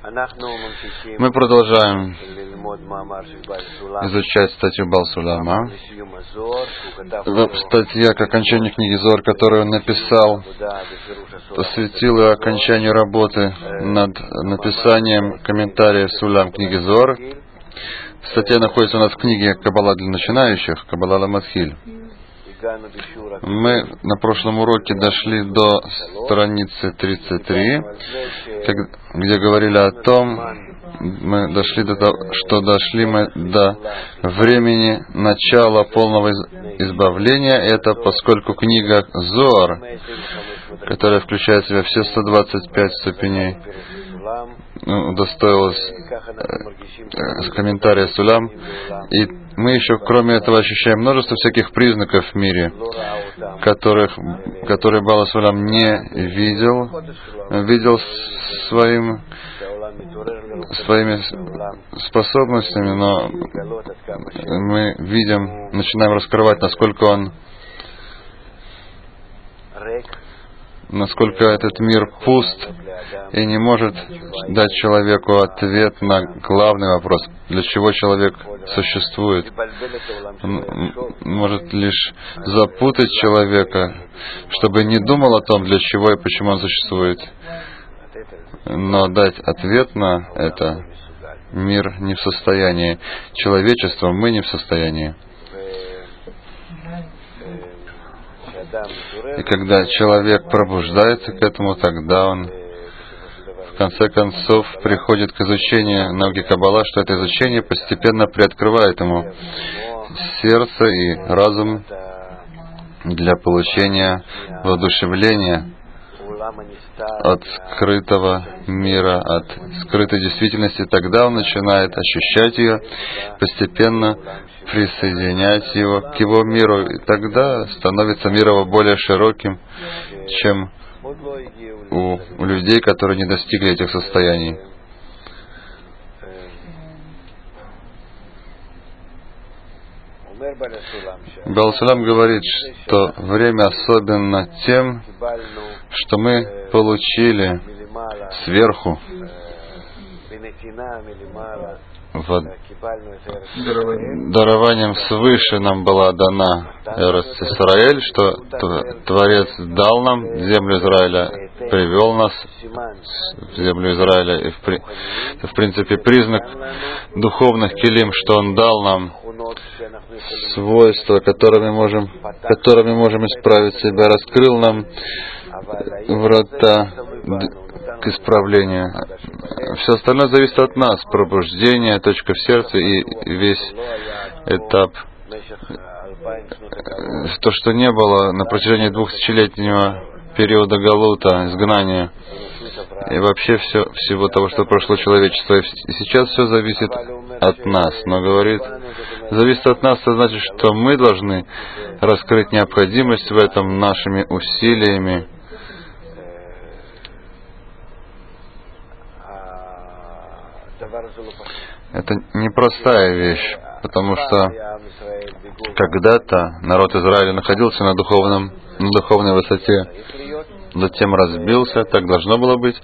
Мы продолжаем изучать статью Баал Сулама. Статья к окончанию книги Зоар, которую он написал, посвятила окончанию работы над написанием комментариев Сулам книги Зоар. Статья находится у нас в книге «Каббала для начинающих», «Каббала ла-Матхиль». Мы на прошлом уроке дошли до страницы 33, где говорили о том, мы дошли до того, что дошли мы до времени начала полного избавления. Это поскольку книга Зоар, которая включает в себя все 125 ступеней, удостоилась комментария Сулам. И мы еще, кроме этого, ощущаем множество всяких признаков в мире, которые Баал Сулам не видел своими способностями, но мы видим, начинаем раскрывать, насколько этот мир пуст и не может дать человеку ответ на главный вопрос, для чего человек существует. Он может лишь запутать человека, чтобы не думал о том, для чего и почему он существует. Но дать ответ на это мир не в состоянии. Человечество мы не в состоянии. И когда человек пробуждается к этому, тогда он в конце концов приходит к изучению науки Каббала, что это изучение постепенно приоткрывает ему сердце и разум для получения воодушевления от скрытого мира, от скрытой действительности. Тогда он начинает ощущать ее, постепенно присоединять его к его миру, и тогда становится мир его более широким, чем у людей, которые не достигли этих состояний. Баал Сулам говорит, что время особенно тем, что мы получили сверху дарованием свыше нам была дана Эрец Исраэль, что Творец дал нам землю Израиля, привел нас в землю Израиля, и в принципе признак духовных килим, что Он дал нам свойства, которыми можем исправить себя, раскрыл нам врата к исправлению. Все остальное зависит от нас. Пробуждение, точка в сердце и весь этап. То, что не было на протяжении 2000-летнего периода галута, изгнания, и вообще всего того, что прошло человечество. И сейчас все зависит от нас. Но говорит, зависит от нас, это значит, что мы должны раскрыть необходимость в этом нашими усилиями. Это непростая вещь, потому что когда-то народ Израиля находился на духовной высоте, затем разбился, так должно было быть,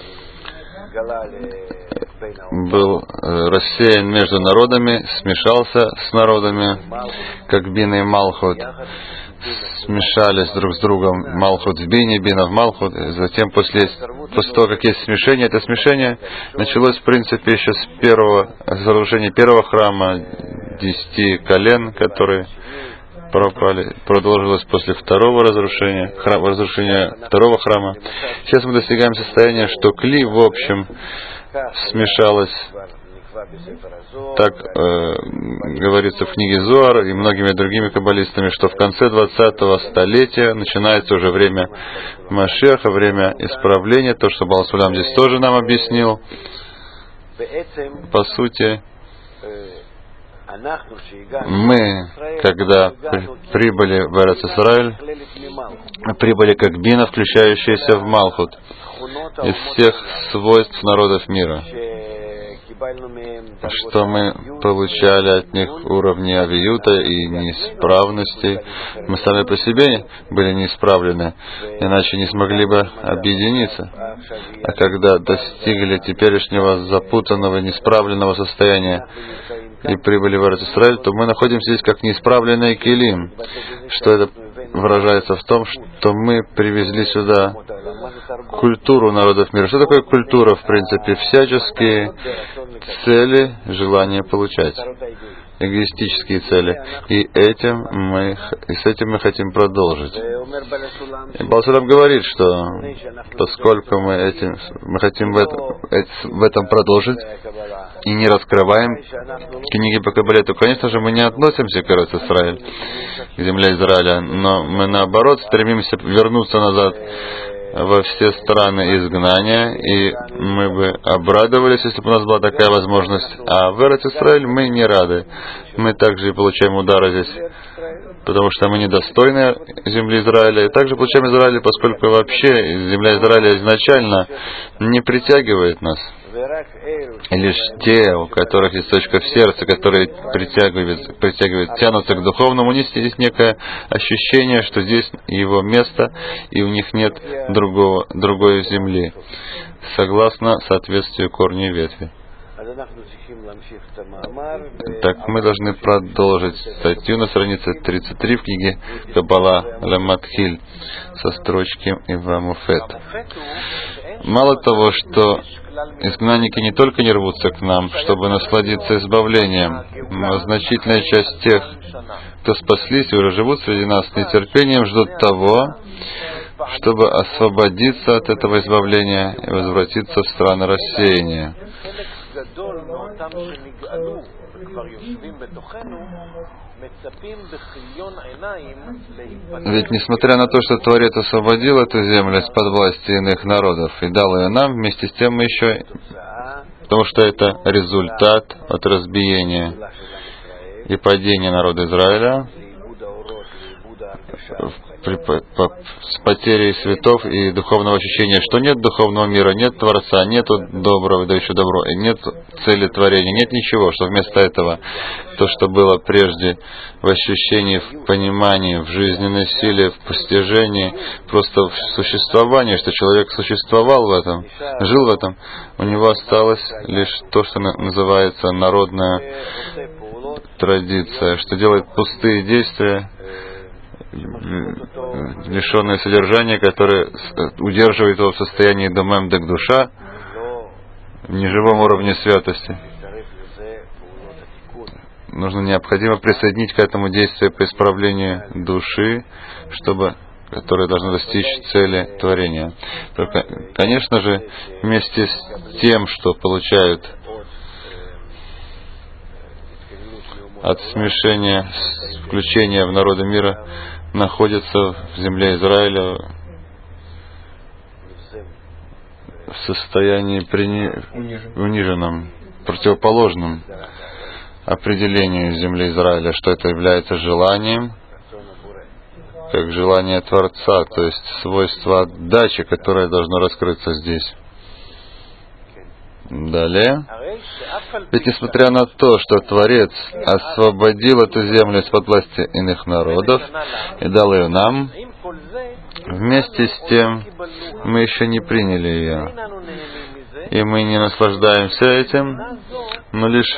был рассеян между народами, смешался с народами, как Бина и Малхут, смешались друг с другом, Малхут в Бине, Бина в Малхут. Затем после того, как есть смешение, это смешение началось в принципе еще с разрушения первого храма, 10 колен, которые пропали, продолжилось после второго разрушения второго храма. Сейчас мы достигаем состояния, что кли в общем смешалось, так говорится в книге Зоар и многими другими каббалистами, что в конце 20-го столетия начинается уже время Машеха, время исправления, то, что Баал Сулам здесь тоже нам объяснил. По сути, мы, когда прибыли в Эрец Исраэль, прибыли как бина, включающаяся в Малхут, из всех свойств народов мира, что мы получали от них уровни авиюта и неисправностей. Мы сами по себе были неисправлены, иначе не смогли бы объединиться. А когда достигли теперешнего запутанного, неисправленного состояния и прибыли в Эрец-Исраэль, то мы находимся здесь как неисправленный килим. Что это выражается в том, что мы привезли сюда культуру народов мира. Что такое культура, в принципе? Всяческие цели, желания получать. Эгоистические цели. И с этим мы хотим продолжить. И Бал-Сулам говорит, что поскольку мы хотим в этом продолжить и не раскрываем книги по Кабале, то, конечно же, мы не относимся к Эрец-Исраэль, к земле Израиля, но мы, наоборот, стремимся вернуться назад во все страны изгнания, и мы бы обрадовались, если бы у нас была такая возможность. А в Эрец-Исраэль мы не рады. Мы также получаем удары здесь, потому что мы недостойны земли Израиля. И также получаем Израиль, поскольку вообще земля Израиля изначально не притягивает нас. И лишь те, у которых есть точка в сердце, которые притягивают, тянутся к духовному, у них есть некое ощущение, что здесь его место, и у них нет другой земли, согласно соответствию корню и ветви. Так мы должны продолжить статью на странице 33 в книге Каббала Ламатхиль со строчки Ивамуфет. Мало того, что изгнанники не только не рвутся к нам, чтобы насладиться избавлением, но значительная часть тех, кто спаслись и уже живут среди нас, с нетерпением ждут того, чтобы освободиться от этого избавления и возвратиться в страны рассеяния. Ведь несмотря на то, что Творец освободил эту землю из-под власти иных народов и дал ее нам, вместе с тем мы еще, потому что это результат от разбиения и падения народа Израиля, с потерей светов и духовного ощущения, что нет духовного мира, нет Творца, нет доброго, да еще добро, и нет цели творения, нет ничего, что вместо этого то, что было прежде в ощущении, в понимании, в жизненной силе, в постижении, просто в существовании, что человек существовал в этом, жил в этом, у него осталось лишь то, что называется народная традиция, что делает пустые действия, лишенное содержания, которое удерживает его в состоянии домемдек душа, в неживом уровне святости. Необходимо присоединить к этому действие по исправлению души, которое должно достичь цели творения. Только, конечно же, вместе с тем, что получают от смешения, включения в народы мира, находятся в земле Израиля в состоянии униженном, противоположном определению земли Израиля, что это является желанием, как желание Творца, то есть свойство отдачи, которое должно раскрыться здесь. Далее. Ведь несмотря на то, что Творец освободил эту землю из-под власти иных народов и дал ее нам, вместе с тем мы еще не приняли ее. И мы не наслаждаемся этим, но лишь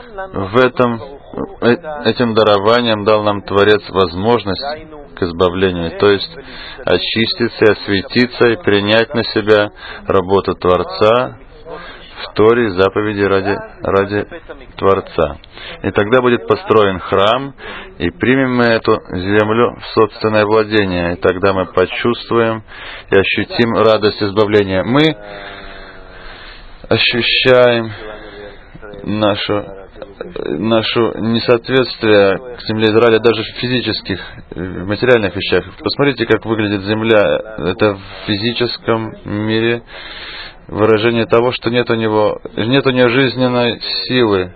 этим дарованием дал нам Творец возможность к избавлению, то есть очиститься и осветиться и принять на себя работу Творца, в Торе заповеди ради Творца. И тогда будет построен храм, и примем мы эту землю в собственное владение, и тогда мы почувствуем и ощутим радость избавления. Мы ощущаем наше несоответствие к земле Израиля даже в физических, в материальных вещах. Посмотрите, как выглядит земля. Это в физическом мире выражение того, что нет у нее жизненной силы.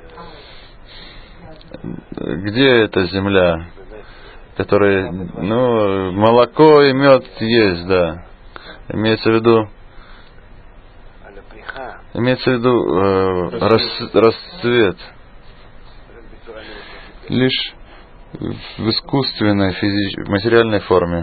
Где эта земля, которая, молоко и мед есть, да. Имеется в виду Имеется в виду расцвет лишь в искусственной, материальной форме.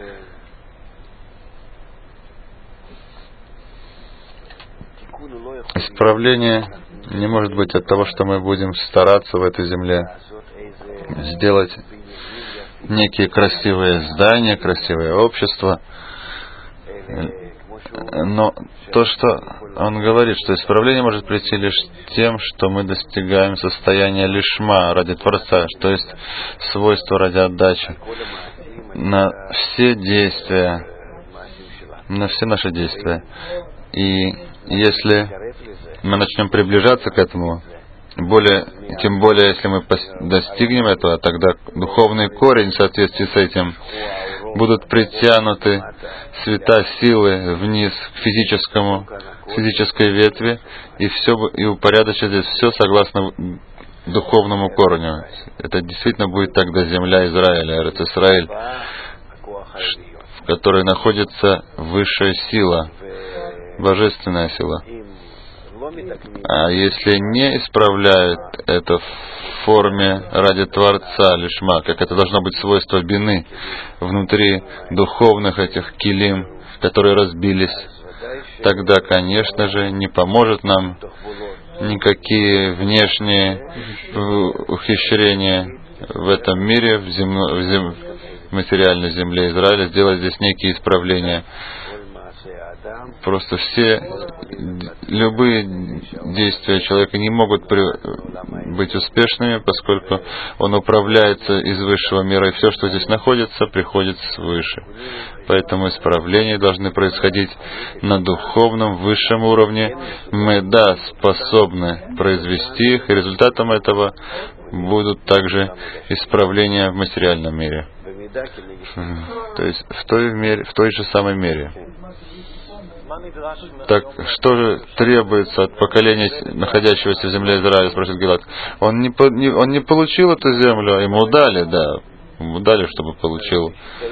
Исправление не может быть от того, что мы будем стараться в этой земле сделать некие красивые здания, красивое общество. Но то, что он говорит, что исправление может прийти лишь тем, что мы достигаем состояния лишма ради Творца, то есть свойства ради отдачи на все действия, на все наши действия. И если мы начнем приближаться к этому, тем более, если мы достигнем этого, тогда духовный корень в соответствии с этим будут притянуты света силы вниз к физической ветви, и упорядочить здесь все согласно духовному корню. Это действительно будет тогда земля Израиля, Эрец-Исраэль, в которой находится высшая сила, божественная сила. А если не исправляют это в форме ради Творца лишма, как это должно быть свойство бины внутри духовных этих килим, которые разбились, тогда, конечно же, не поможет нам никакие внешние ухищрения в этом мире, в материальной земле Израиля, сделать здесь некие исправления. Просто любые действия человека не могут быть успешными, поскольку он управляется из высшего мира, и все, что здесь находится, приходит свыше. Поэтому исправления должны происходить на духовном высшем уровне. Мы, способны произвести их, и результатом этого будут также исправления в материальном мире. То есть в той же самой мере. Так что же требуется от поколения, находящегося в земле Израиля, спросит Гилад. Он не получил эту землю, ему дали, чтобы получил.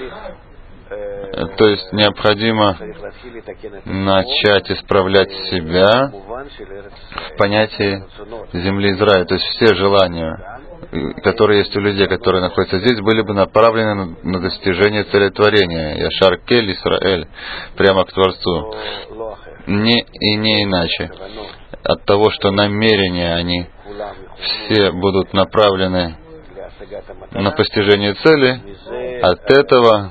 То есть необходимо начать исправлять себя в понятии земли Израиля. То есть все желания, которые есть у людей, которые находятся здесь, были бы направлены на достижение целетворения. Яшар кель Исраэль, прямо к Творцу. Не иначе. От того, что намерения, они все будут направлены на постижение цели, от этого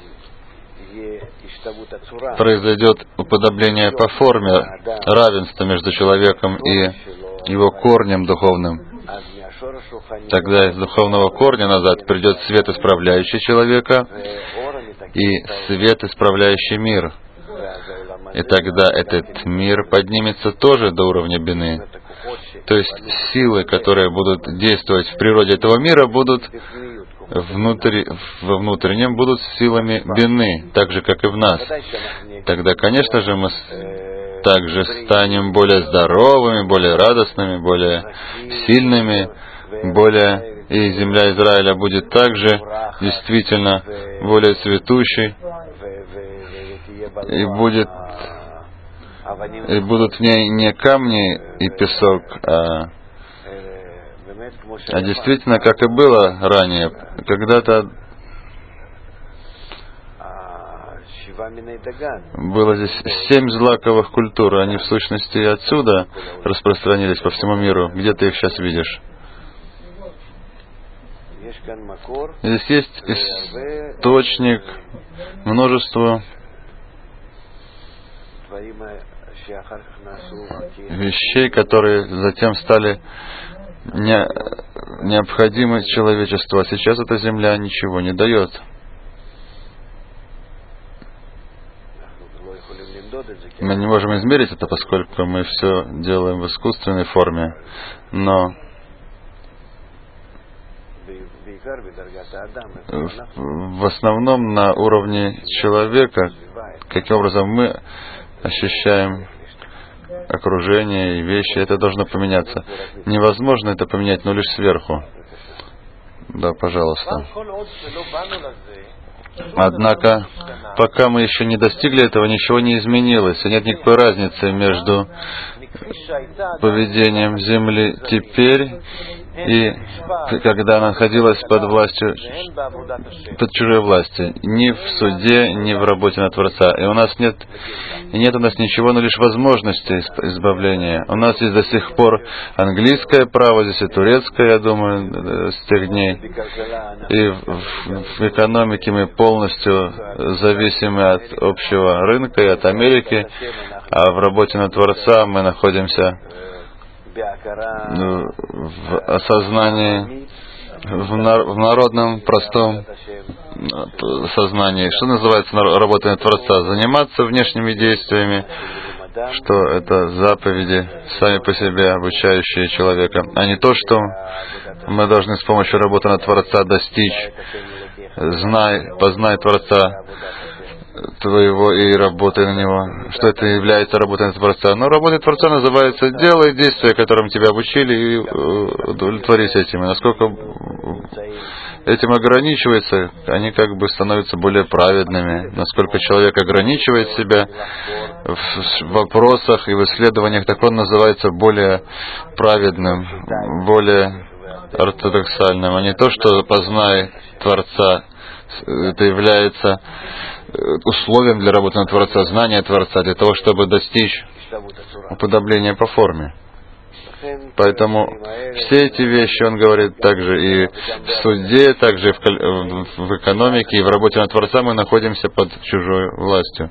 произойдет уподобление по форме, равенства между человеком и его корнем духовным. Тогда из духовного корня назад придет свет, исправляющий человека, и свет, исправляющий мир. И тогда этот мир поднимется тоже до уровня бины. То есть силы, которые будут действовать в природе этого мира, будут во внутреннем будут силами бины, так же, как и в нас. Тогда, конечно же, мы также станем более здоровыми, более радостными, более сильными, и земля Израиля будет также действительно более цветущей, и будут в ней не камни и песок, а действительно, как и было ранее, когда-то было здесь 7 злаковых культур, они в сущности отсюда распространились по всему миру. Где ты их сейчас видишь? Здесь есть источник, множество вещей, которые затем стали необходимы человечеству, а сейчас эта земля ничего не дает. Мы не можем измерить это, поскольку мы все делаем в искусственной форме, но в основном на уровне человека, каким образом мы ощущаем окружение и вещи, это должно поменяться. Невозможно это поменять, но лишь сверху. Да, пожалуйста. Однако, пока мы еще не достигли этого, ничего не изменилось, и нет никакой разницы между поведением земли теперь и когда она находилась под властью, под чужой властью, ни в суде, ни в работе на Творца. И у нас нет у нас ничего, но лишь возможности избавления. У нас есть до сих пор английское право, здесь и турецкое, я думаю, с тех дней. И в экономике мы полностью зависимы от общего рынка и от Америки, а в работе на Творца мы находимся в осознании, в народном, простом сознании. Что называется работой на Творца? Заниматься внешними действиями, что это заповеди, сами по себе обучающие человека, а не то, что мы должны с помощью работы на Творца достичь. Познай Творца твоего и работай на него. Что это является работой на Творца? Но работой Творца называется делай действия, которым тебя обучили, и удовлетворись этим. И насколько этим ограничивается, они как бы становятся более праведными. Насколько человек ограничивает себя в вопросах и в исследованиях, так он называется более праведным, более ортодоксальным, а не то, что познай Творца. Это является условием для работы на Творца, знания Творца, для того, чтобы достичь уподобления по форме. Поэтому все эти вещи, он говорит, также и в суде, также и в экономике, и в работе на Творца мы находимся под чужой властью.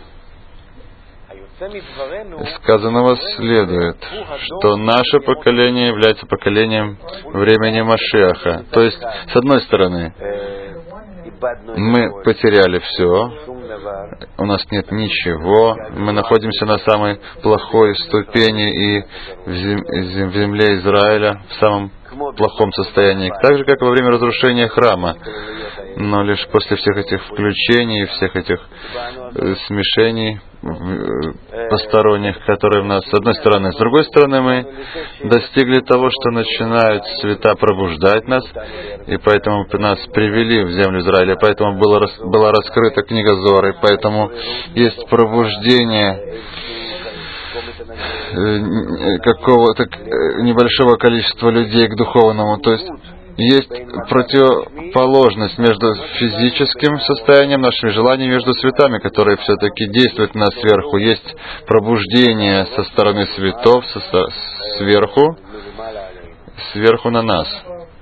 Из сказанного следует, что наше поколение является поколением времени Машиаха. То есть, с одной стороны, мы потеряли все, у нас нет ничего, мы находимся на самой плохой ступени и в земле Израиля, в самом плохом состоянии, так же, как во время разрушения храма. Но лишь после всех этих включений, всех этих смешений посторонних, которые в нас, с одной стороны. С другой стороны, мы достигли того, что начинают света пробуждать нас, и поэтому нас привели в землю Израиля, поэтому была раскрыта книга Зор, и поэтому есть пробуждение какого-то небольшого количества людей к духовному. То есть есть противоположность между физическим состоянием, нашими желаниями, между светами, которые все-таки действуют на нас сверху. Есть пробуждение со стороны светов, сверху на нас.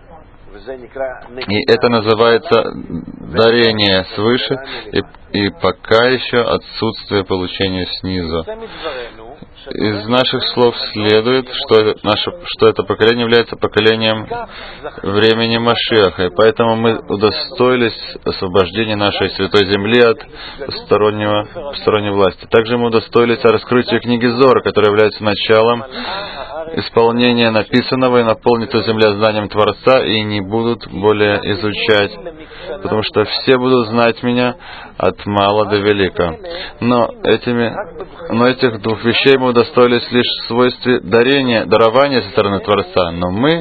И это называется дарение свыше, и пока еще отсутствие получения снизу. Из наших слов следует, что это поколение является поколением времени Машиаха, и поэтому мы удостоились освобождения нашей Святой Земли от посторонней власти. Также мы удостоились раскрытия книги Зора, которая является началом исполнения написанного, и наполнит эту земля знанием Творца, и не будут более изучать, потому что все будут знать Меня от мала до велика. Но этих двух вещей мы удостоились лишь в свойстве дарования со стороны Творца. Но мы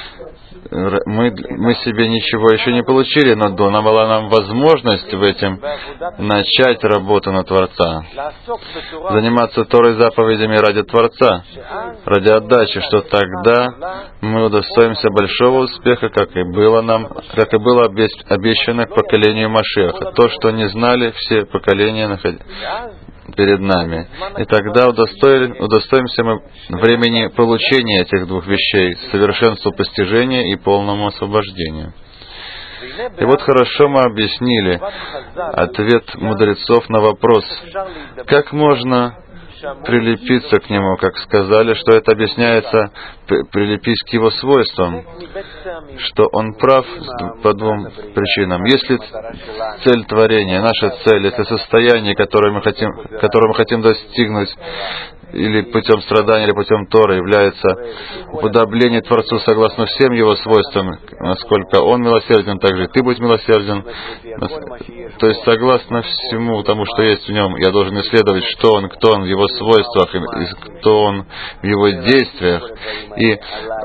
себе ничего еще не получили, но дала нам возможность в этом начать работу на Творца. Заниматься Торой заповедями ради Творца, ради отдачи, что тогда мы удостоимся большого успеха, как и было обещано к поколению Машиаха. То, что не знали все поколения перед нами. И тогда удостоимся мы времени получения этих двух вещей, совершенству постижения и полному освобождению. И вот хорошо мы объяснили ответ мудрецов на вопрос, как можно прилепиться к нему, как сказали, что это объясняется, прилепись к его свойствам, что он прав по двум причинам. Если цель творения, наша цель, это состояние, которое мы хотим достигнуть, или путем страдания, или путем Торы, является уподобление Творцу согласно всем Его свойствам, насколько Он милосерден, так же и ты будь милосерден. То есть согласно всему тому, что есть в Нем, я должен исследовать, что Он, кто Он в Его свойствах, и кто Он в Его действиях, и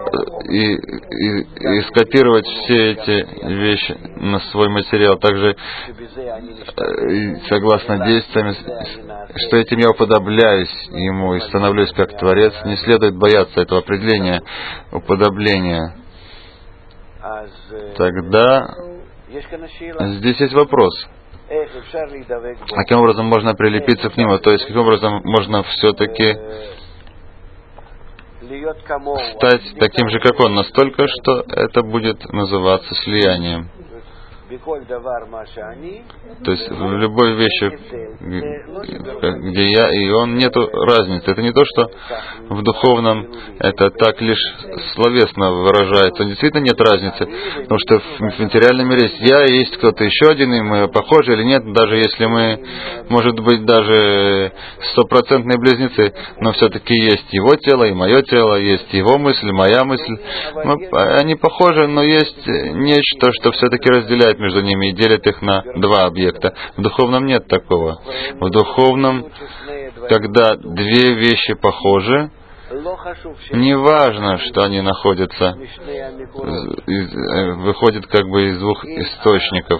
скопировать все эти вещи на свой материал. Также согласно действиям, что этим я уподобляюсь Ему, Нему и становлюсь как Творец, не следует бояться этого определения, уподобления. Тогда здесь есть вопрос. Каким образом можно прилепиться к Нему? То есть, каким образом можно все-таки стать таким же, как Он, настолько, что это будет называться слиянием. То есть в любой вещи, где я и он, нету разницы. Это не то, что в духовном это так лишь словесно выражается. Действительно нет разницы. Потому что в материальном мире есть я и есть кто-то еще один, и мы похожи или нет, даже если мы, может быть, даже стопроцентные близнецы, но все-таки есть его тело и мое тело, есть его мысль, моя мысль. Они похожи, но есть нечто, что все-таки разделяет между ними и делит их на два объекта. В духовном нет такого. В духовном, когда две вещи похожи, не важно, что они находятся, выходят как бы из двух источников.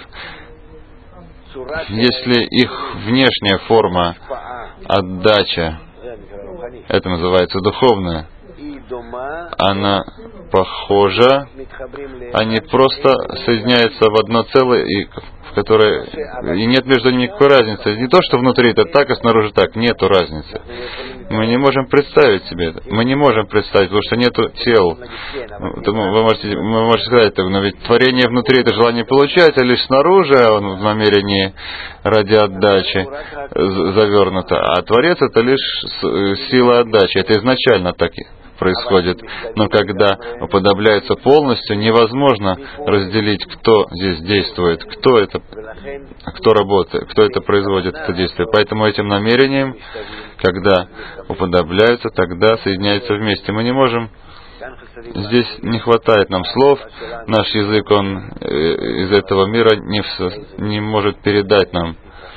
Если их внешняя форма, отдача, это называется духовная, она похожа, они просто соединяются в одно целое, в которое и нет между ними никакой разницы. Не то, что внутри это так, а снаружи так, нету разницы. Мы не можем представить себе это. Мы не можем представить, потому что нету тел. Вы можете сказать, но ведь творение внутри это желание получать, а лишь снаружи он в намерении ради отдачи завернуто. А Творец это лишь сила отдачи. Это изначально так происходит. Но когда уподобляется полностью, невозможно разделить, кто здесь действует, кто работает, кто это производит, это действие. Поэтому этим намерением, когда уподобляются, тогда соединяются вместе. Мы не можем, здесь не хватает нам слов, наш язык, он из этого мира не может передать нам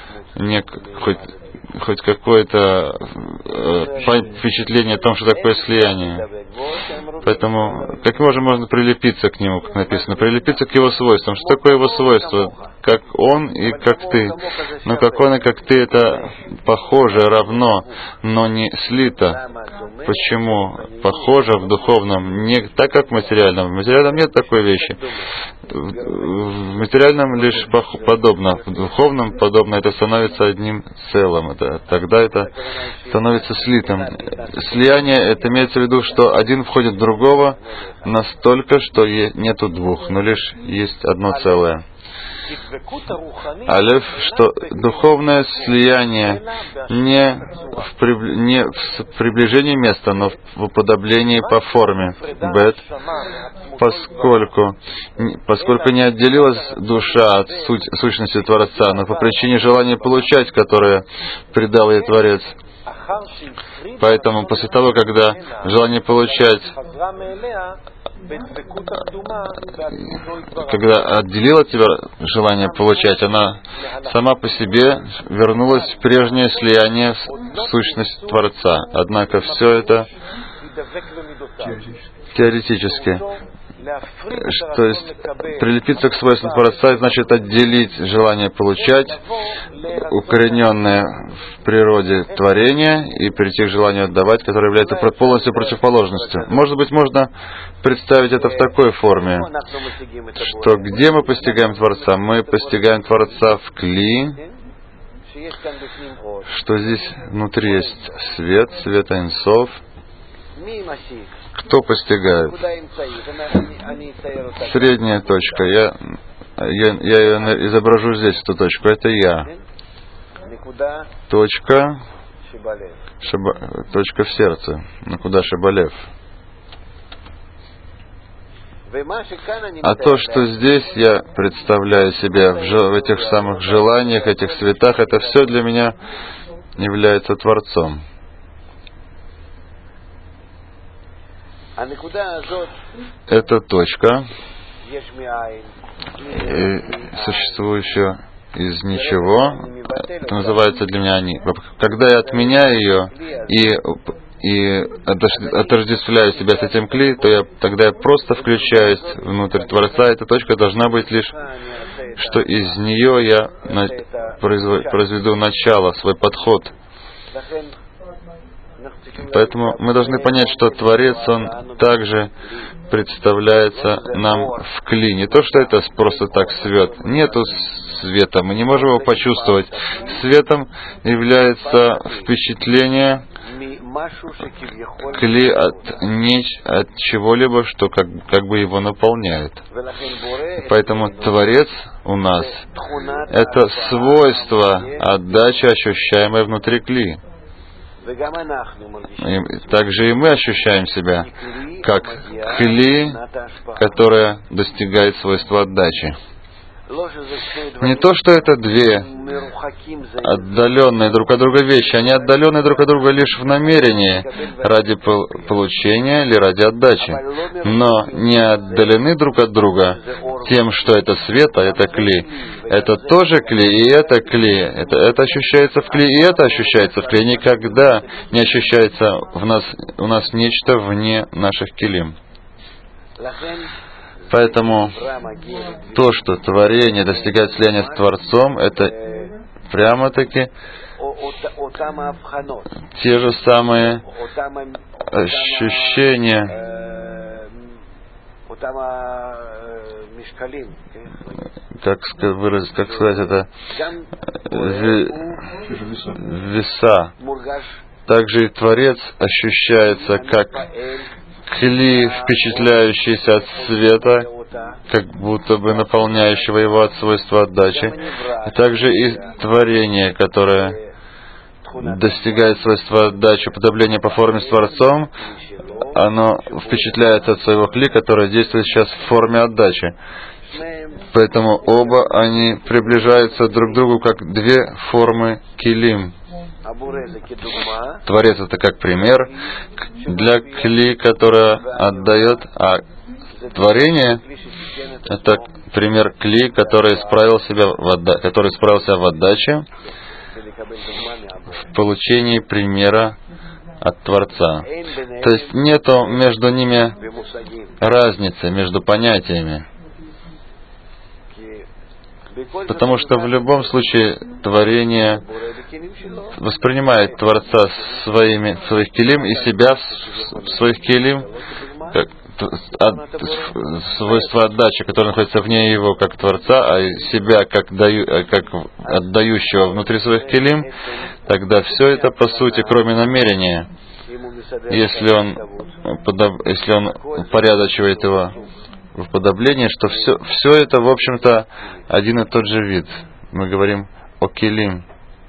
хоть какое-то впечатление о том, что такое слияние. Поэтому, как можно прилепиться к Нему, как написано, прилепиться к Его свойствам. Что такое Его свойство? Как Он и как Ты. Но как Он и как Ты, это похоже, равно, но не слито. Почему? Похоже в духовном, не так, как в материальном. В материальном нет такой вещи. В материальном лишь подобно. В духовном подобно, это становится одним целым. Тогда это становится слитым. Слияние, это имеется в виду, что один входит в другого настолько, что нету двух, но лишь есть одно целое. Алеф, что духовное слияние не в приближении места, но в уподоблении по форме. Бет, поскольку не отделилась душа от сущности Творца, но по причине желания получать, которое придал ей Творец. Поэтому после того, когда желание получать, когда отделила от тебя желание получать, она сама по себе вернулась в прежнее слияние в сущность Творца. Однако все это теоретически. То есть прилепиться к свойствам Творца значит отделить желание получать, укорененное в природе творения, и прийти к желанию отдавать, которое является полностью противоположностью. Может быть, можно представить это в такой форме, что где мы постигаем Творца? Мы постигаем Творца в Кли, что здесь внутри есть свет, свет Эйн-Соф. Кто постигает? Средняя точка. Я ее изображу здесь, эту точку. Это я. Точка в сердце. Накуда Шебалев. А то, что здесь я представляю себе в этих самых желаниях, этих цветах, это все для меня является Творцом. Эта точка, существующая из ничего, это называется для меня они. Когда я отменяю ее и отождествляю себя с этим кли, то тогда я просто включаюсь внутрь Творца. Эта точка должна быть лишь, что из нее я произведу начало, свой подход. Поэтому мы должны понять, что Творец, Он также представляется нам в кли. Не то, что это просто так свет. Нету света, мы не можем его почувствовать. Светом является впечатление кли от чего-либо, что как бы его наполняет. Поэтому Творец у нас — это свойство отдачи, ощущаемое внутри кли. Также и мы ощущаем себя как кли, которая достигает свойства отдачи. Не то, что это две отдаленные друг от друга вещи, они отдалены друг от друга лишь в намерении, ради получения или ради отдачи, но не отдалены друг от друга тем, что это свет, а это кли. Это тоже кли, и это кли. Это ощущается в кли, и это ощущается в кли. Никогда не ощущается у нас нечто вне наших килим. Поэтому то, что творение достигает слияния с Творцом, это прямо-таки те же самые ощущения, как сказать это, веса. Также и Творец ощущается как кли, впечатляющийся от света, как будто бы наполняющего его от свойства отдачи. И также и творение, которое достигает свойства отдачи, уподобления по форме с Творцом, оно впечатляется от своего кли, которое действует сейчас в форме отдачи. Поэтому оба они приближаются друг к другу как две формы килим. Творец — это как пример для кли, которая отдает, а творение — это пример кли, который справился в отдаче, в получении примера от Творца. То есть нету между ними разницы, между понятиями. Потому что в любом случае творение воспринимает Творца своих килим и себя в своих килим, как свойство отдачи, которое находится вне его как Творца, а себя как отдающего внутри своих килим, тогда все это по сути, кроме намерения, если он упорядочивает его в уподоблении, что все это, в общем-то, один и тот же вид. Мы говорим о килим.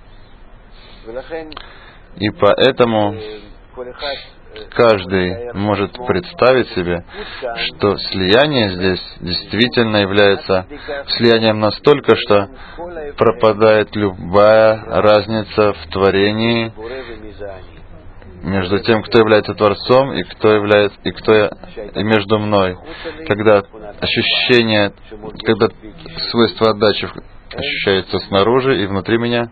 И поэтому каждый может представить себе, что слияние здесь действительно является слиянием настолько, что пропадает любая разница в творении между тем, кто является Творцом и между мной. Когда свойства отдачи ощущаются снаружи и внутри меня,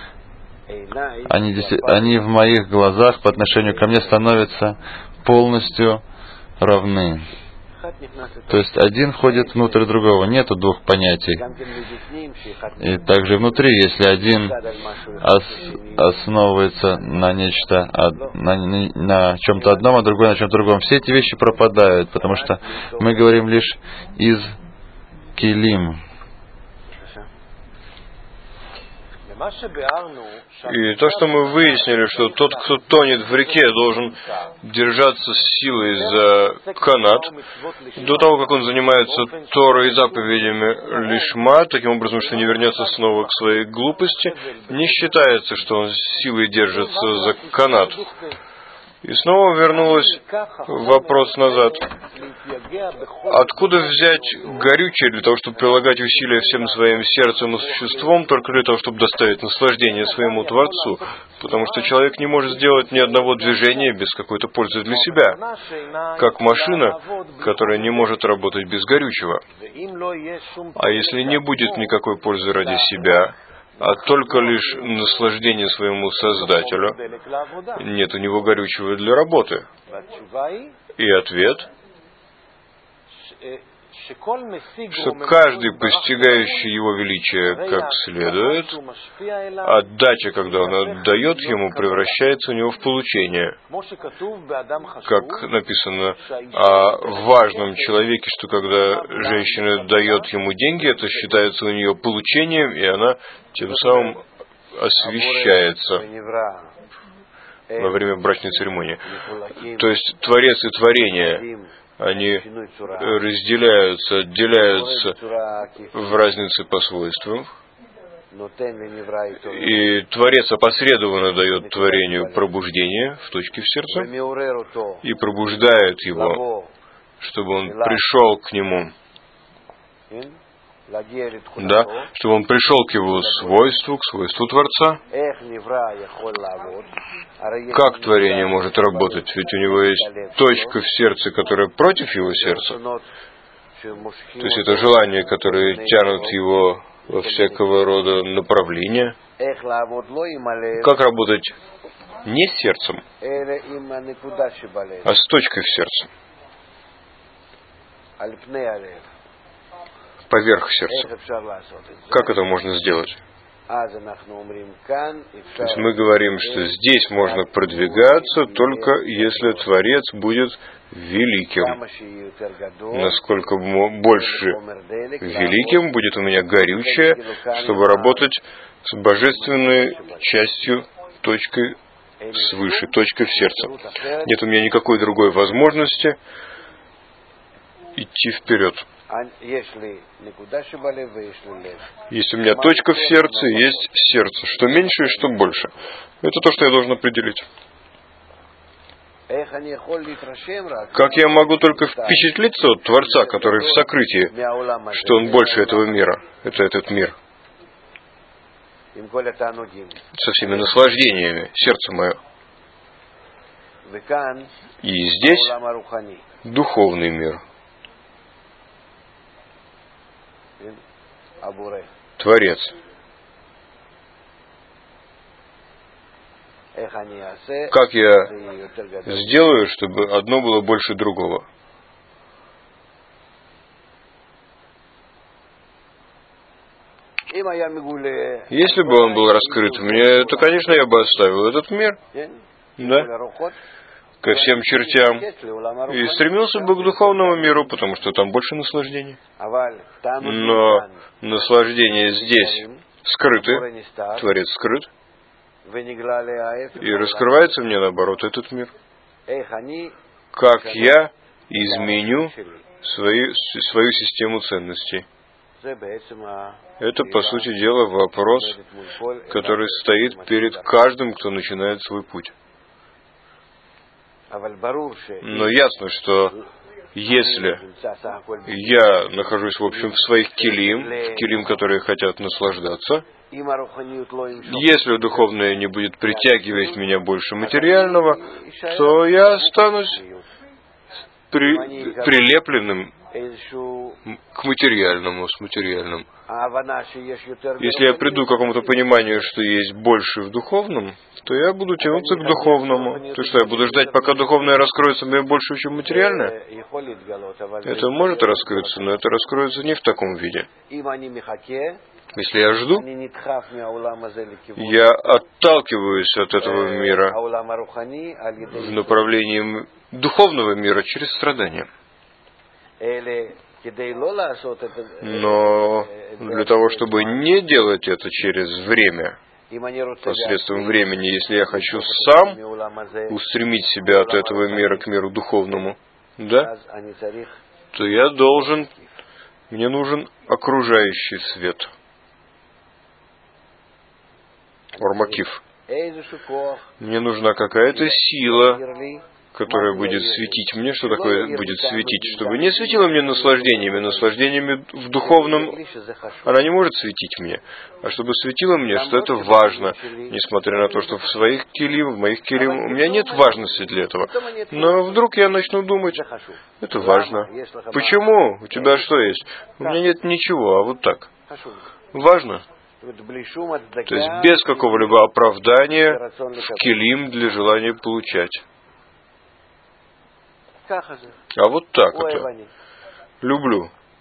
они в моих глазах по отношению ко мне становятся полностью равны. То есть один входит внутрь другого, нету двух понятий. И также внутри, если один основывается на нечто, на чем-то одном, а другой на чем-то другом, все эти вещи пропадают, потому что мы говорим лишь из килим. И то, что мы выяснили, что тот, кто тонет в реке, должен держаться силой за канат, до того, как он занимается Торой и заповедями лишма, таким образом, что не вернется снова к своей глупости, не считается, что он силой держится за канат. И снова вернулась вопрос назад. Откуда взять горючее для того, чтобы прилагать усилия всем своим сердцем и существом, только для того, чтобы доставить наслаждение своему Творцу? Потому что человек не может сделать ни одного движения без какой-то пользы для себя, как машина, которая не может работать без горючего. А если не будет никакой пользы ради себя, а только лишь наслаждение своему Создателю, нет у него горючего для работы. И ответ, что каждый, постигающий его величие как следует, отдача, когда он отдает ему, превращается у него в получение. Как написано о важном человеке, что когда женщина дает ему деньги, это считается у нее получением, и она тем самым освящается во время брачной церемонии. То есть Творец и творение, они разделяются, отделяются в разнице по свойствам. И Творец опосредованно дает творению пробуждение в точке в сердце и пробуждает его, чтобы он пришел к нему. Да, чтобы он пришел к его свойству, к свойству Творца. Как творение может работать? Ведь у него есть точка в сердце, которая против его сердца. То есть это желания, которые тянут его во всякого рода направления. Как работать не с сердцем, а с точкой в сердце, поверх сердца. Как это можно сделать? То есть мы говорим, что здесь можно продвигаться только если Творец будет великим. Насколько больше великим будет у меня горючее, чтобы работать с божественной частью, точкой свыше, точкой в сердце. Нет у меня никакой другой возможности идти вперед. Есть у меня точка в сердце, есть сердце. Что меньше и что больше. Это то, что я должен определить. Как я могу только впечатлиться от Творца, который в сокрытии, что он больше этого мира. Это этот мир. Со всеми наслаждениями. Сердце мое. И здесь духовный мир. Творец. Как я сделаю, чтобы одно было больше другого? Если бы он был раскрыт мне, то, конечно, я бы оставил этот мир, да, ко всем чертям, и стремился бы к духовному миру, потому что там больше наслаждений. Но наслаждения здесь скрыты, Творец скрыт, и раскрывается мне, наоборот, этот мир. Как я изменю свою систему ценностей? Это, по сути дела, вопрос, который стоит перед каждым, кто начинает свой путь. Но ясно, что если я нахожусь, в общем, в своих келим, которые хотят наслаждаться, если духовное не будет притягивать меня больше материального, то я останусь прилепленным к материальному, с материальным. Если я приду к какому-то пониманию, что есть больше в духовном, то я буду тянуться к духовному. То что я буду ждать, пока духовное раскроется мне больше, чем материальное? Это может раскрыться, но это раскроется не в таком виде. Если я жду, я отталкиваюсь от этого мира в направлении духовного мира через страдания. Но для того, чтобы не делать это через время, посредством времени, если я хочу сам устремить себя от этого мира к миру духовному, да, то мне нужен окружающий свет. Ормакив. Мне нужна какая-то сила, которая будет светить мне. Что такое будет светить? Чтобы не светила мне наслаждениями в духовном, она не может светить мне. А чтобы светила мне, что это важно, несмотря на то, что в своих келим, в моих келим, у меня нет важности для этого. Но вдруг я начну думать, это важно. Почему? У тебя что есть? У меня нет ничего, а вот так. Важно. То есть без какого-либо оправдания в келим для желания получать. А вот так это. Люблю.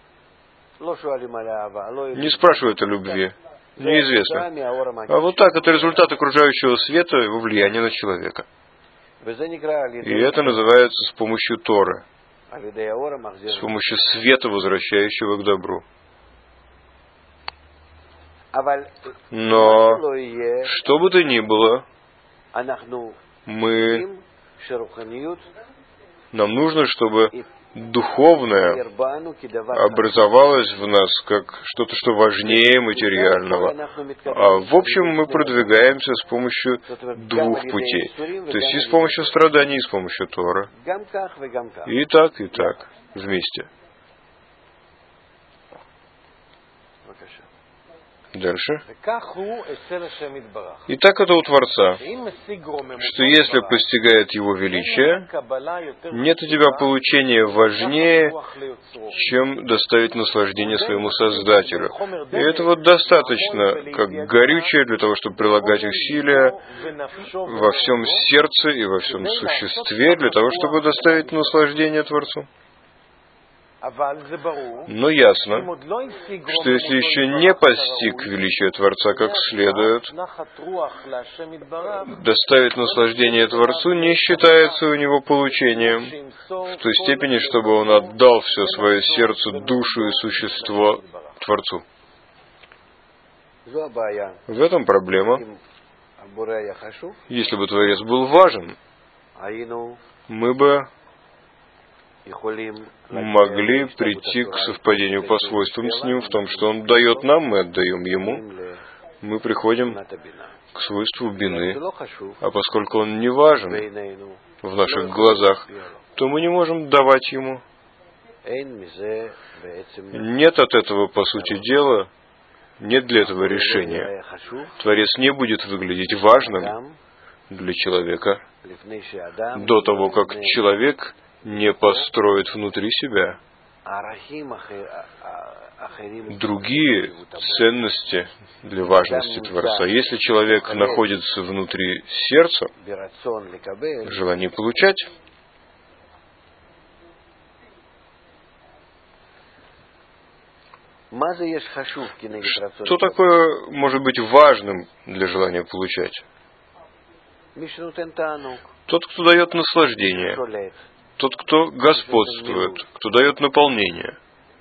Не спрашивают о любви. Неизвестно. А вот так, это результат окружающего света и его влияния на человека. И это называется с помощью Торы. С помощью света, возвращающего к добру. Но, что бы то ни было, нам нужно, чтобы духовное образовалось в нас как что-то, что важнее материального. А в общем, мы продвигаемся с помощью двух путей. То есть и с помощью страданий, и с помощью Тора. И так, вместе. Дальше. И так это у Творца, что если постигает Его величие, нет у тебя получения важнее, чем доставить наслаждение своему Создателю. И этого достаточно, как горючее, для того, чтобы прилагать усилия во всем сердце и во всем существе, для того, чтобы доставить наслаждение Творцу. Но ясно, что если еще не постиг величие Творца как следует, доставить наслаждение Творцу не считается у него получением в той степени, чтобы он отдал все свое сердце, душу и существо Творцу. В этом проблема. Если бы Творец был важен, мы бы могли прийти к совпадению по свойствам с Ним в том, что Он дает нам, мы отдаем Ему. Мы приходим к свойству бины. А поскольку Он не важен в наших глазах, то мы не можем давать Ему. Нет от этого, по сути дела, нет для этого решения. Творец не будет выглядеть важным для человека до того, как человек не построит внутри себя другие ценности для важности Творца. Если человек находится внутри сердца, желание получать, что такое может быть важным для желания получать? Тот, кто дает наслаждение. Тот, кто господствует, кто дает наполнение.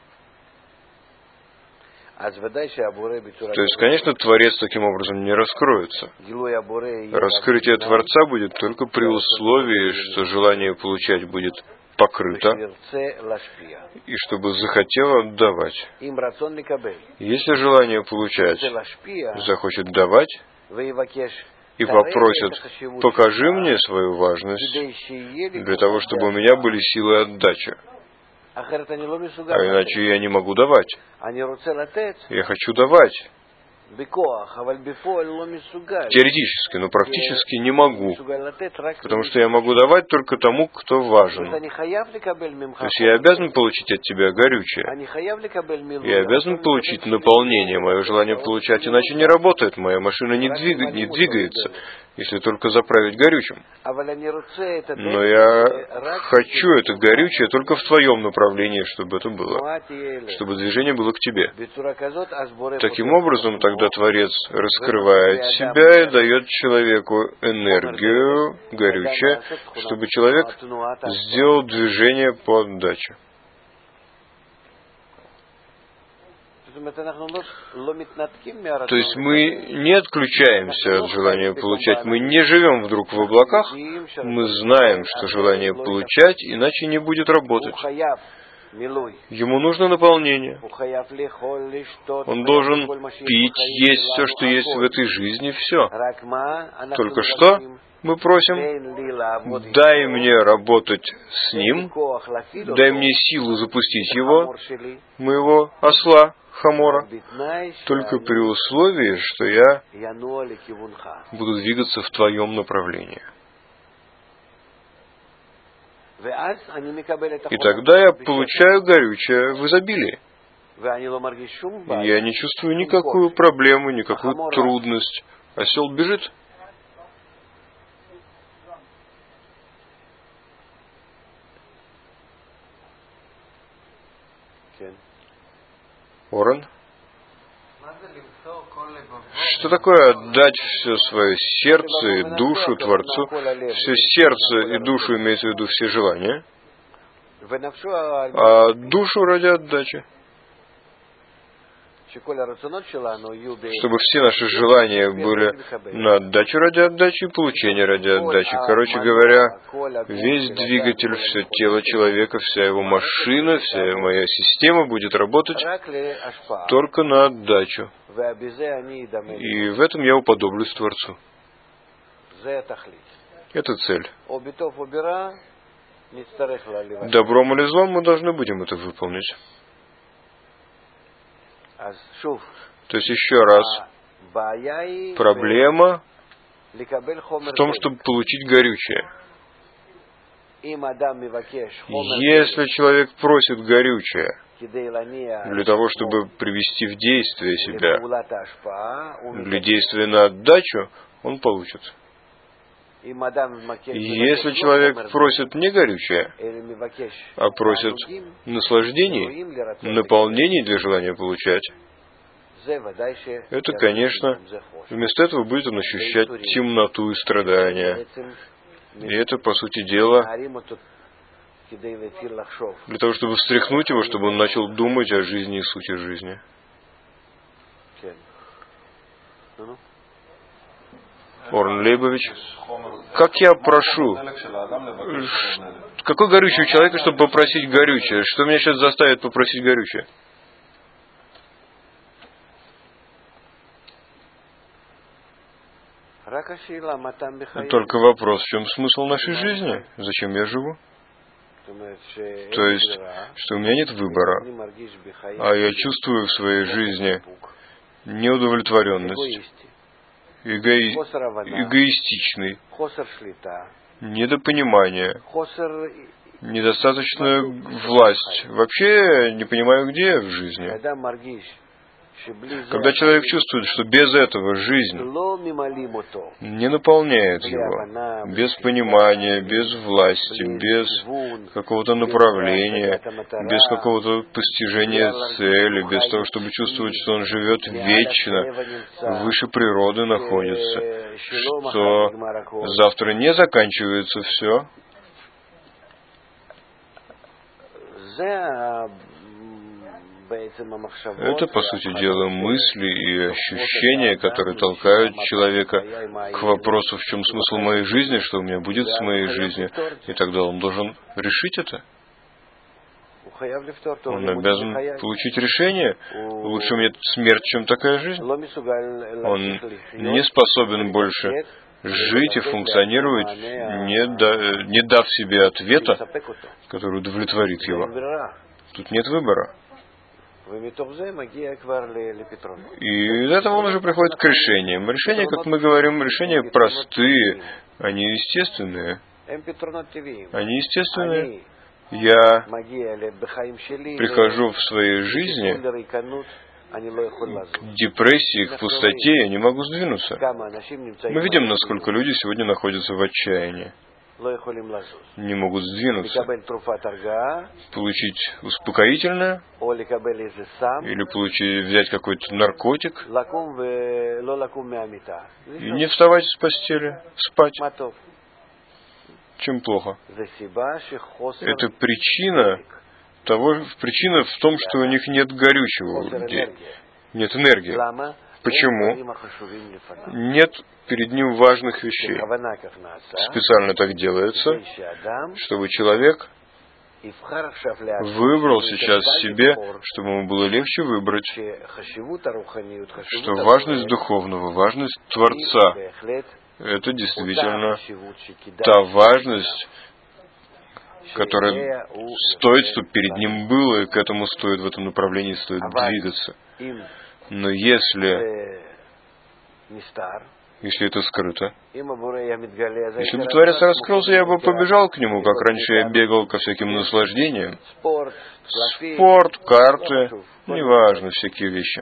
То есть, конечно, Творец таким образом не раскроется. Раскрытие Творца будет только при условии, что желание получать будет покрыто, и чтобы захотел отдавать. Если желание получать захочет давать, и попросят: покажи мне свою важность, для того, чтобы у меня были силы отдачи. А иначе я не могу давать. Я хочу давать. Теоретически, но практически не могу. Потому что я могу давать только тому, кто важен. То есть я обязан получить от тебя горючее. Я обязан получить наполнение. Мое желание получать иначе не работает. Моя машина не двигается, если только заправить горючим. Но я хочу это горючее только в твоем направлении, чтобы это было. Чтобы движение было к тебе. Таким образом, тогда Творец раскрывает себя и дает человеку энергию, горючее, чтобы человек сделал движение по отдаче. То есть мы не отключаемся от желания получать, мы не живем вдруг в облаках, мы знаем, что желание получать иначе не будет работать. Ему нужно наполнение. Он должен пить, есть все, что есть в этой жизни, все. Только что мы просим: дай мне работать с ним, дай мне силу запустить его, моего осла, Хамора, только при условии, что я буду двигаться в твоем направлении. И тогда я получаю горючее в изобилии. Я не чувствую никакую проблему, никакую трудность. Осел бежит. Орен? Что такое отдать все свое сердце и душу Творцу? Все сердце и душу имеется в виду все желания, а душу ради отдачи. Чтобы все наши желания были на отдачу ради отдачи и получение ради отдачи. Короче говоря, весь двигатель, все тело человека, вся его машина, вся моя система будет работать только на отдачу. И в этом я уподоблюсь Творцу. Это цель. Добром или злом мы должны будем это выполнить. То есть еще раз, проблема в том, чтобы получить горючее. Если человек просит горючее для того, чтобы привести в действие себя, для действия на отдачу, он получит. Если человек просит не горючее, а просит наслаждений, наполнений для желания получать, это, конечно, вместо этого будет он ощущать темноту и страдания. И это, по сути дела, для того, чтобы встряхнуть его, чтобы он начал думать о жизни и сути жизни. Орен Лейбович, как я прошу, какой горючий у человека, чтобы попросить горючее? Что меня сейчас заставит попросить горючее? Только вопрос, в чем смысл нашей жизни? Зачем я живу? То есть, что у меня нет выбора, а я чувствую в своей жизни неудовлетворенность, эгоистичный, недопонимание, недостаточную власть. Вообще не понимаю, где я в жизни. Когда человек чувствует, что без этого жизнь не наполняет его, без понимания, без власти, без какого-то направления, без какого-то постижения цели, без того, чтобы чувствовать, что он живет вечно, выше природы находится, что завтра не заканчивается все. Это, по сути дела, мысли и ощущения, которые толкают человека к вопросу, в чем смысл моей жизни, что у меня будет с моей жизнью. И тогда он должен решить это. Он обязан получить решение. Лучше мне смерть, чем такая жизнь. Он не способен больше жить и функционировать, не дав себе ответа, который удовлетворит его. Тут нет выбора. И из этого он уже приходит к решениям. Решения, как мы говорим, решения простые, они естественные. Они естественные. Я прихожу в своей жизни к депрессии, к пустоте, я не могу сдвинуться. Мы видим, насколько люди сегодня находятся в отчаянии. Не могут сдвинуться, получить успокоительное или взять какой-то наркотик и не вставать с постели, спать. Чем плохо? Это причина в том, что у них нет горючего у людей, нет энергии. Почему? Нет перед ним важных вещей. Специально так делается, чтобы человек выбрал сейчас себе, чтобы ему было легче выбрать, что важность духовного, важность Творца, это действительно та важность, которая стоит, чтобы перед ним было, и к этому стоит, в этом направлении стоит двигаться. Но если это скрыто, если бы Творец раскрылся, я бы побежал к нему, как раньше я бегал ко всяким наслаждениям. Спорт, карты, неважно, всякие вещи.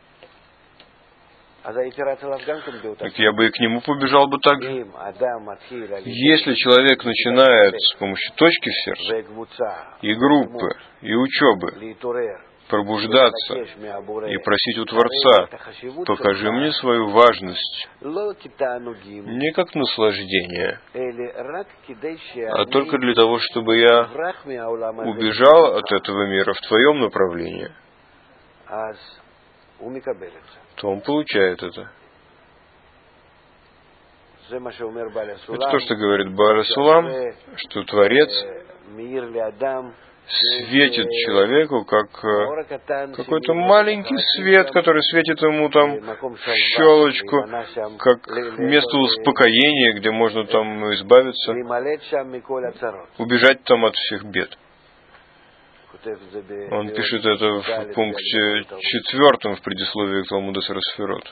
Так я бы и к нему побежал бы так же. Если человек начинает с помощью точки в сердце, и группы, и учебы пробуждаться и просить у Творца: покажи мне свою важность, не как наслаждение, а только для того, чтобы я убежал от этого мира в твоем направлении, то он получает это. Это то, что говорит Бааль Сулам, что Творец светит человеку, как какой-то маленький свет, который светит ему там в щелочку, как место успокоения, где можно там избавиться, убежать там от всех бед. Он пишет это в пункте 4 в предисловии к Талмуду Сефирот.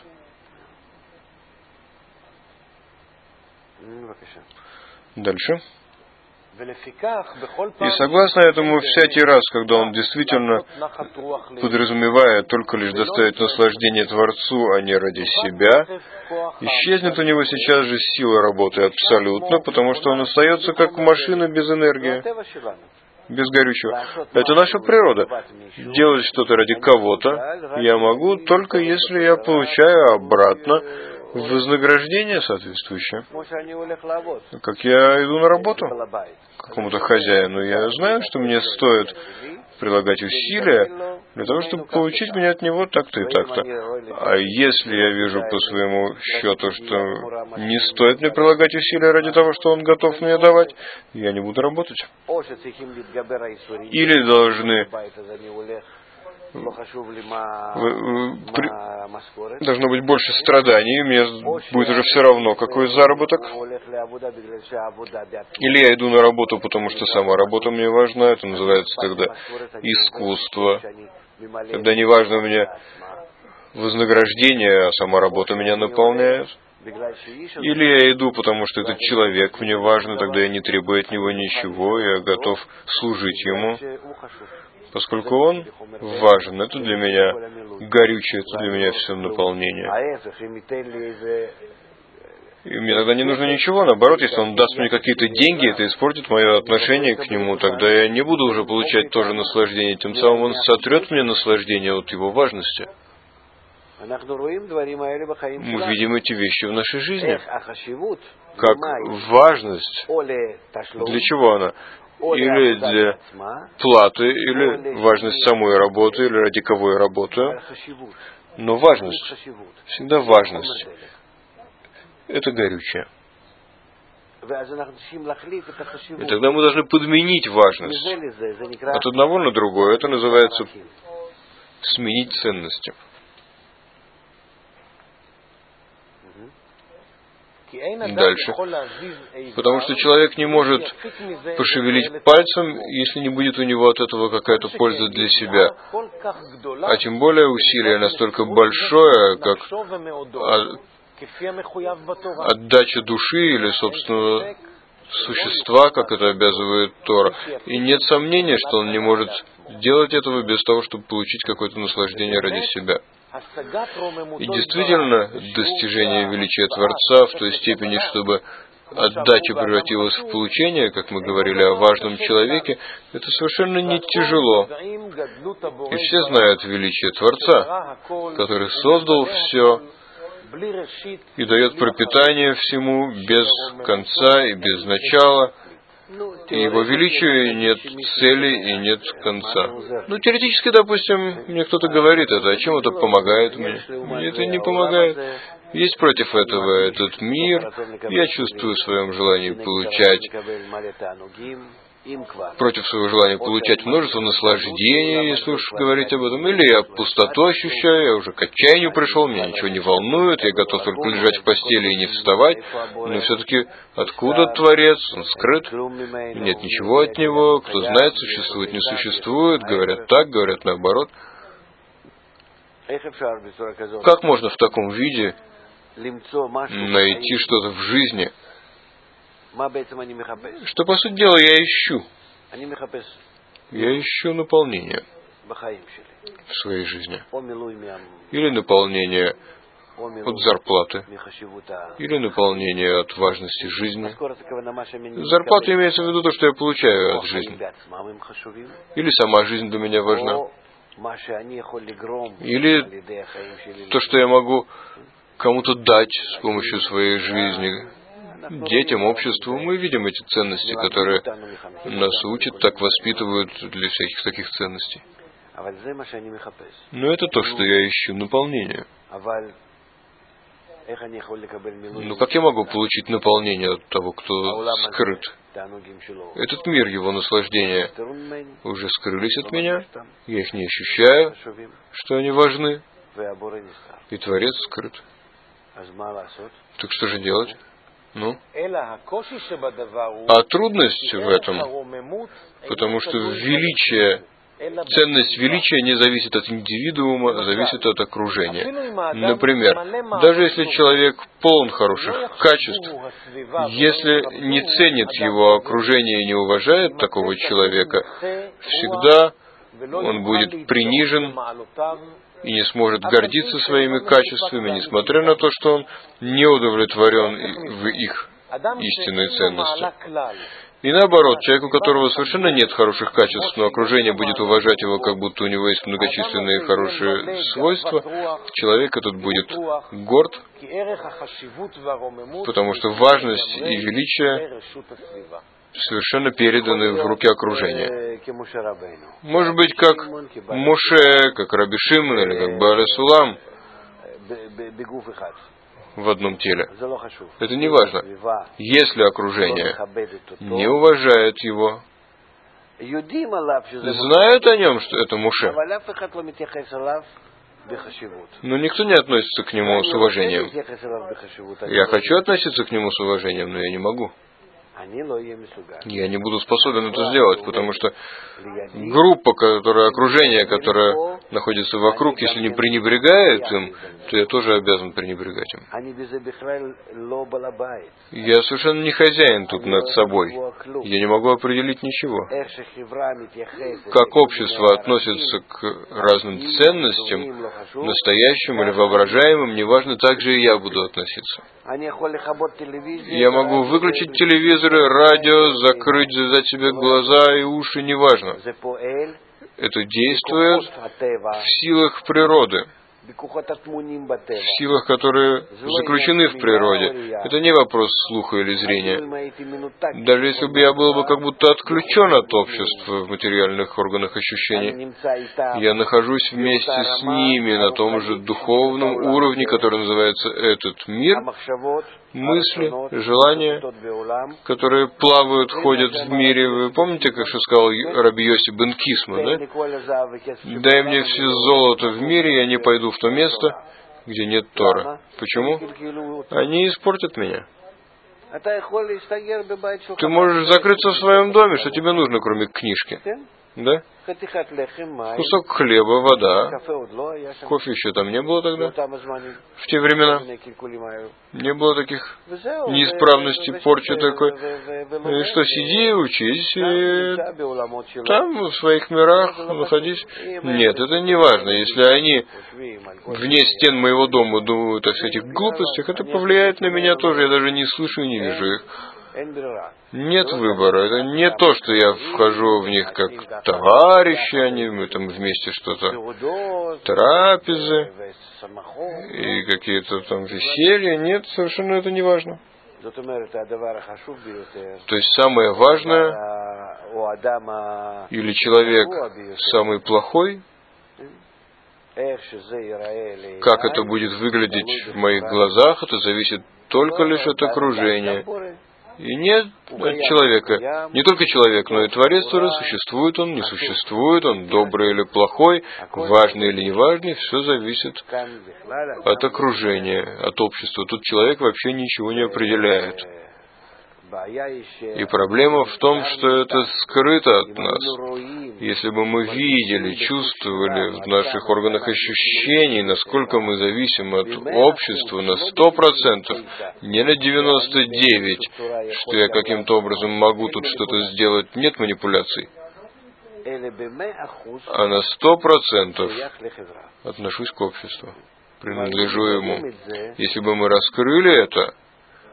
Дальше. И согласно этому, всякий раз, когда он действительно подразумевает только лишь доставить наслаждение Творцу, а не ради себя, исчезнет у него сейчас же сила работы абсолютно, потому что он остается как машина без энергии, без горючего. Это наша природа. Делать что-то ради кого-то я могу только если я получаю обратно вознаграждение соответствующее. Как я иду на работу к какому-то хозяину, я знаю, что мне стоит прилагать усилия для того, чтобы получить мне от него так-то и так-то. А если я вижу по своему счету, что не стоит мне прилагать усилия ради того, что он готов мне давать, я не буду работать. Или должны должно быть больше страданий, мне будет уже все равно, какой заработок. Или я иду на работу, потому что сама работа мне важна, это называется тогда искусство. Когда не важно мне вознаграждение, а сама работа меня наполняет. Или я иду, потому что этот человек мне важен, тогда я не требую от него ничего, я готов служить ему, поскольку он важен. Это для меня горючее, это для меня все наполнение. И мне тогда не нужно ничего, наоборот, если он даст мне какие-то деньги, это испортит мое отношение к нему, тогда я не буду уже получать тоже наслаждение, тем самым он сотрет мне наслаждение от его важности. Мы видим эти вещи в нашей жизни. Как важность. Для чего она? Или для платы, или важность самой работы, или ради кого я работаю. Но важность. Всегда важность. Это горючее. И тогда мы должны подменить важность от одного на другое. Это называется сменить ценности. Дальше. Потому что человек не может пошевелить пальцем, если не будет у него от этого какая-то польза для себя. А тем более усилие настолько большое, как отдача души или собственного существа, как это обязывает Тора. И нет сомнения, что он не может делать этого без того, чтобы получить какое-то наслаждение ради себя. И действительно, достижение величия Творца в той степени, чтобы отдача превратилась в получение, как мы говорили о важном человеке, это совершенно не тяжело. И все знают величие Творца, который создал все и дает пропитание всему без конца и без начала. И его величию нет цели и нет конца. Ну, теоретически, допустим, мне кто-то говорит это, а чем это помогает мне? Мне это не помогает. Есть против этого этот мир, я чувствую в своем желании получать, против своего желания получать множество наслаждений, если уж говорить об этом, или я пустоту ощущаю, я уже к отчаянию пришел, меня ничего не волнует, я готов только лежать в постели и не вставать, но все-таки откуда Творец? Он скрыт, нет ничего от него, кто знает, существует, не существует, говорят так, говорят наоборот. Как можно в таком виде найти что-то в жизни, что, по сути дела, я ищу? Я ищу наполнение в своей жизни. Или наполнение от зарплаты, или наполнение от важности жизни. Зарплата имеется в виду то, что я получаю от жизни. Или сама жизнь для меня важна. Или то, что я могу кому-то дать с помощью своей жизни, детям, обществу. Мы видим эти ценности, которые нас учат, так воспитывают для всяких таких ценностей. Но это то, что я ищу, наполнение. Но как я могу получить наполнение от того, кто скрыт? Этот мир, его наслаждения уже скрылись от меня, я их не ощущаю, что они важны, и Творец скрыт. Так что же делать? Ну? А трудность в этом, потому что величие, ценность величия не зависит от индивидуума, а зависит от окружения. Например, даже если человек полон хороших качеств, если не ценит его окружение и не уважает такого человека, всегда он будет принижен и не сможет гордиться своими качествами, несмотря на то, что он не удовлетворен в их истинной ценности. И наоборот, человек, у которого совершенно нет хороших качеств, но окружение будет уважать его, как будто у него есть многочисленные хорошие свойства, человек этот будет горд, потому что важность и величие совершенно переданы в руки окружения. Может быть, как Моше, как Раби Шимон или как Бааль Сулам в одном теле. Это не важно. Если окружение не уважает его, знают о нем, что это Моше, но никто не относится к нему с уважением. Я хочу относиться к нему с уважением, но я не могу. Я не буду способен это сделать, потому что группа, окружение, которое находится вокруг, если не пренебрегает им, то я тоже обязан пренебрегать им. Я совершенно не хозяин тут над собой. Я не могу определить ничего. Как общество относится к разным ценностям, настоящим или воображаемым, неважно, так же и я буду относиться. Я могу выключить телевизор, радио, закрыть, завязать себе глаза и уши, неважно. Это действует в силах природы, в силах, которые заключены в природе. Это не вопрос слуха или зрения. Даже если бы я был бы как будто отключен от общества в материальных органах ощущений, я нахожусь вместе с ними на том же духовном уровне, который называется этот мир, мысли, желания, которые плавают, ходят в мире. Вы помните, как что сказал Раби Йоси бен Кисма, да? «Дай мне все золото в мире, я не пойду в то место, где нет Тора». Почему? Они испортят меня. Ты можешь закрыться в своем доме, что тебе нужно, кроме книжки? Да? Кусок хлеба, вода. Кофе еще там не было тогда. В те времена не было таких неисправностей, порчи такой. И что, сиди, учись, и там, в своих мирах, находись. Нет, это не важно. Если они вне стен моего дома думают о всяких глупостях, это повлияет на меня тоже. Я даже не слышу и не вижу их. Нет выбора. Это не то, что я вхожу в них как товарищи, мы там вместе что-то, трапезы и какие-то там веселья. Нет, совершенно это не важно. То есть самое важное, или человек самый плохой, как это будет выглядеть в моих глазах, это зависит только лишь от окружения. И не от человека. Не только человек, но и Творец тоже. Существует он, не существует он, добрый или плохой, важный или неважный, все зависит от окружения, от общества. Тут человек вообще ничего не определяет. И проблема в том, что это скрыто от нас. Если бы мы видели, чувствовали в наших органах ощущений, насколько мы зависим от общества на 100%, не на 99%, что я каким-то образом могу тут что-то сделать, нет манипуляций, а на 100% отношусь к обществу, принадлежу ему. Если бы мы раскрыли это,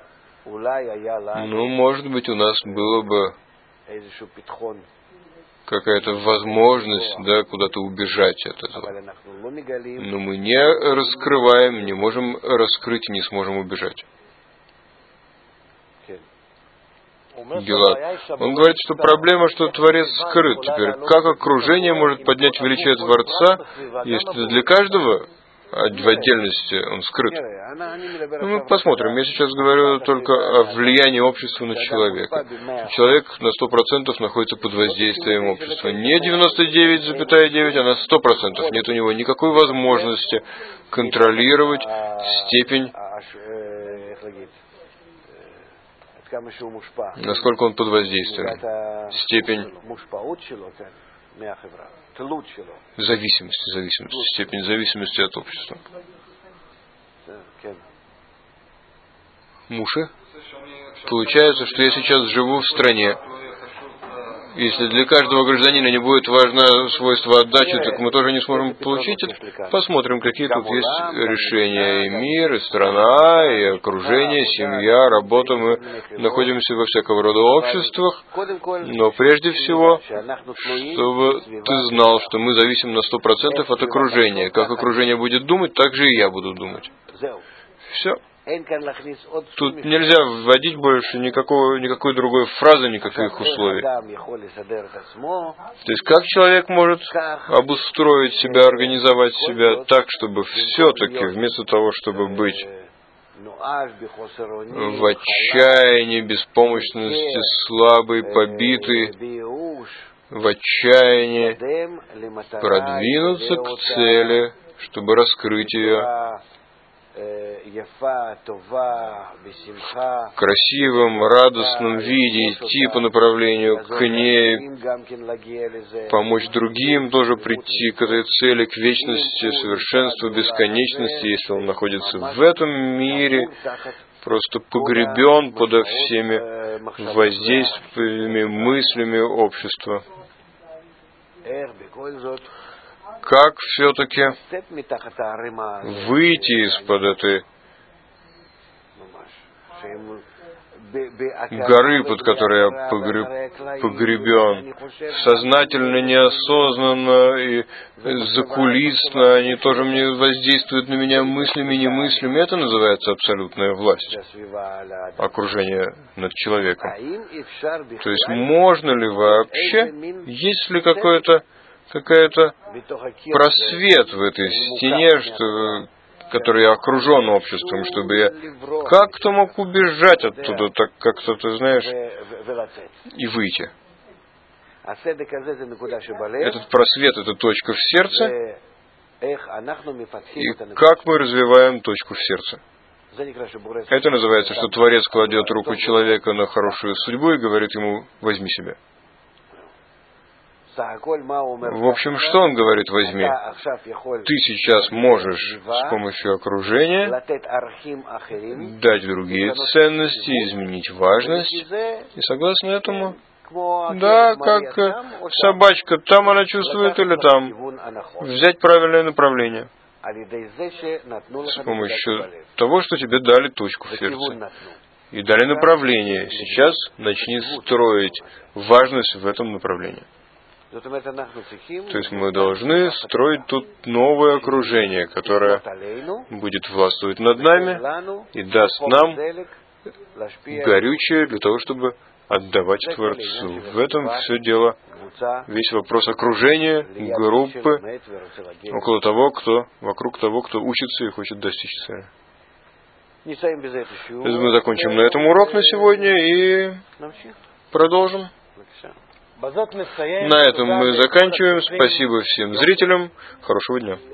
может быть, у нас было бы какая-то возможность, да, куда-то убежать от этого. Но мы не раскрываем, не можем раскрыть и не сможем убежать. Гилад. Он говорит, что проблема, что Творец скрыт. Теперь, как окружение может поднять величие Творца, если для каждого в отдельности он скрыт? Ну, мы посмотрим. Я сейчас говорю только о влиянии общества на человека. Человек на 100% находится под воздействием общества. Не 99,9, а на 100%. Нет у него никакой возможности контролировать степень, насколько он под воздействием, степень зависимости, степень зависимости от общества. Муши? Получается, что я сейчас живу в стране. Если для каждого гражданина не будет важно свойство отдачи, так мы тоже не сможем получить это. Посмотрим, какие тут есть решения. И мир, и страна, и окружение, семья, работа. Мы находимся во всякого рода обществах. Но прежде всего, чтобы ты знал, что мы зависим на 100% от окружения. Как окружение будет думать, так же и я буду думать. Все. Тут нельзя вводить больше никакой другой фразы, никаких условий. То есть, как человек может обустроить себя, организовать себя так, чтобы все-таки, вместо того, чтобы быть в отчаянии, беспомощности, слабый, побитый, в отчаянии продвинуться к цели, чтобы раскрыть ее, в красивом, радостном виде идти по направлению к ней, помочь другим тоже прийти к этой цели, к вечности, совершенству, бесконечности, если он находится в этом мире, просто погребен под всеми воздействиями, мыслями общества. Как все-таки выйти из-под этой горы, под которой я погребен, сознательно, неосознанно и закулисно, они тоже мне воздействуют на меня мыслями, немыслями. Это называется абсолютная власть, окружение над человеком. То есть можно ли вообще, есть ли какая-то просвет в этой стене, который окружен обществом, чтобы я как-то мог убежать оттуда, так как-то, ты знаешь, и выйти. Этот просвет, это точка в сердце, и как мы развиваем точку в сердце. Это называется, что Творец кладет руку человека на хорошую судьбу и говорит ему: возьми себя. В общем, что он говорит: возьми. Ты сейчас можешь с помощью окружения дать другие ценности, изменить важность. И согласно этому, да, как собачка, там она чувствует или там, взять правильное направление. С помощью того, что тебе дали точку в сердце. И дали направление. Сейчас начни строить важность в этом направлении. То есть мы должны строить тут новое окружение, которое будет властвовать над нами и даст нам горючее для того, чтобы отдавать Творцу. В этом все дело, весь вопрос окружения, группы, вокруг того, кто учится и хочет достичь цели. Мы закончим на этом урок на сегодня и продолжим. На этом мы заканчиваем. Спасибо всем зрителям. Хорошего дня.